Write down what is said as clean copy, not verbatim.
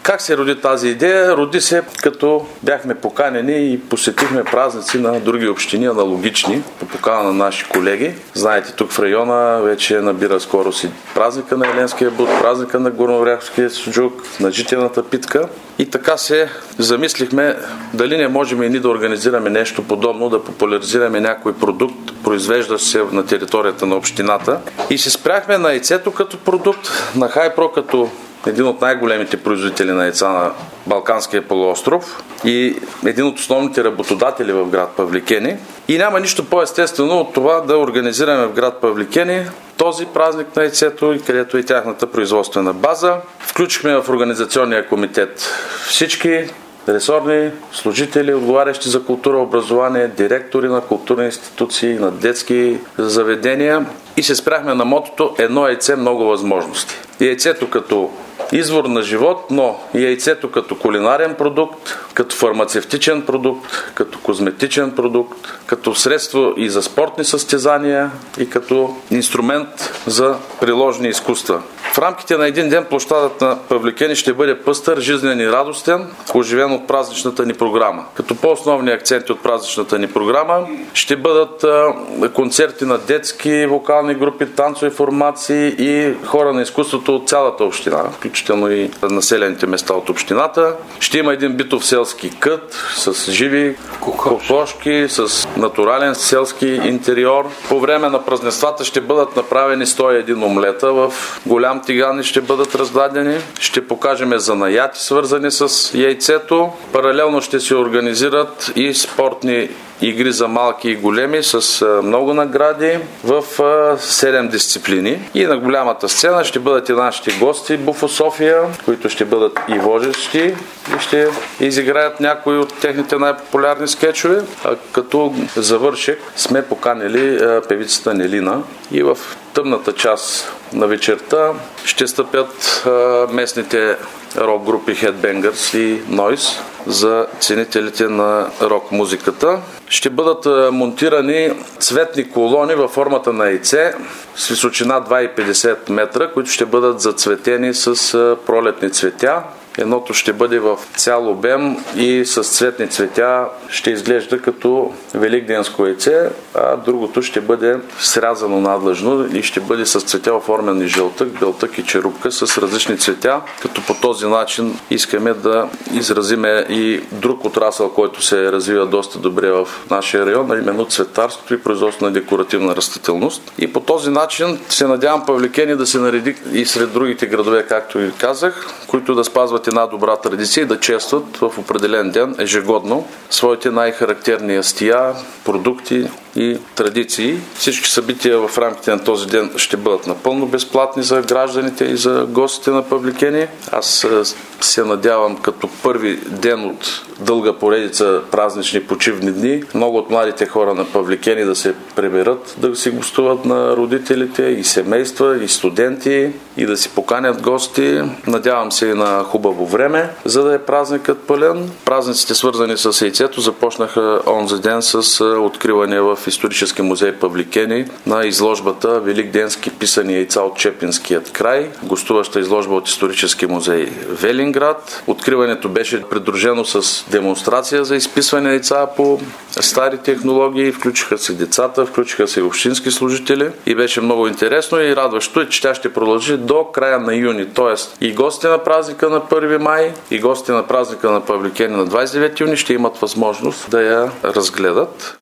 Как се роди тази идея? Роди се като бяхме поканени и посетихме празници на други общини, аналогични, по покана на наши колеги. Знаете, тук в района вече набира скоро си празника на Еленския бут, празника на горнооряховския суджук, на житената питка. И така се замислихме дали не можем и ние да организираме нещо подобно, да популяризираме някой продукт, произвеждащ се на територията на общината. И се спряхме на яйцето като продукт, на Хайпро като един от най-големите производители на яйца на Балканския полуостров и един от основните работодатели в град Павликени. И няма нищо по-естествено от това да организираме в град Павликени този празник на яйцето, където е тяхната производствена база. Включихме в организационния комитет всички ресорни служители, отговарящи за култура, образование, директори на културни институции, на детски заведения и се спряхме на мотото "Едно яйце, много възможности". Яйцето като извор на живот, но и яйцето като кулинарен продукт, като фармацевтичен продукт, като козметичен продукт, като средство и за спортни състезания и като инструмент за приложни изкуства. В рамките на един ден площадът на Павликени ще бъде пъстър, жизнен и радостен, оживен от празничната ни програма. Като по-основни акценти от празничната ни програма ще бъдат концерти на детски вокални групи, танцови формации и хора на изкуството от цялата община, включително и населените места от общината. Ще има един битов селски кът с живи кокошки, с натурален селски интериор. По време на празненствата ще бъдат направени 101 омлета в голям тигани ще бъдат раздадени. Ще покажем занаяти, свързани с яйцето. Паралелно ще се организират и спортни игри за малки и големи с много награди в 7 дисциплини. И на голямата сцена ще бъдат и нашите гости Буфо София, които ще бъдат и водещи и ще изиграят някои от техните най-популярни скетчове. Като завършек сме поканили певицата Нелина и в тъмната част на вечерта ще стъпят местните рок групи Headbangers и Noise за ценителите на рок музиката. Ще бъдат монтирани цветни колони във формата на яйце с височина 2,50 метра, които ще бъдат зацветени с пролетни цветя. Едното ще бъде в цял обем и с цветни цветя ще изглежда като великденско яйце, а другото ще бъде срязано надлъжно и ще бъде с цветя оформени жълтък, белтък и черупка с различни цветя, като по този начин искаме да изразиме и друг отрасъл, който се развива доста добре в нашия район, а именно цветарството и производство на декоративна растителност. И по този начин се надявам Павликени да се нареди и сред другите градове, както ви казах, които да спазват една добра традиция и да честват в определен ден ежегодно своите най-характерни ястия, продукти и традиции. Всички събития в рамките на този ден ще бъдат напълно безплатни за гражданите и за гостите на Павликени. Аз се надявам като първи ден от дълга поредица празнични почивни дни много от младите хора на Павликени да се приберат, да си гостуват на родителите и семейства, и студенти, и да си поканят гости. Надявам се и на хубаво време, за да е празникът пълен. Празниците, свързани с яйцето, започнаха онзи ден с откриване в Исторически музей Павликени на изложбата "Великденски писани яйца от Чепинският край", гостуваща изложба от Исторически музей Велинград. Откриването беше придружено с демонстрация за изписване яйца по стари технологии. Включиха се децата, включиха се и общински служители и беше много интересно и радващо е, че тя ще продължи до края на юни. Тоест и гости на празника на 1 май, и гости на празника на Павликени на 29 юни ще имат възможност да я разгледат.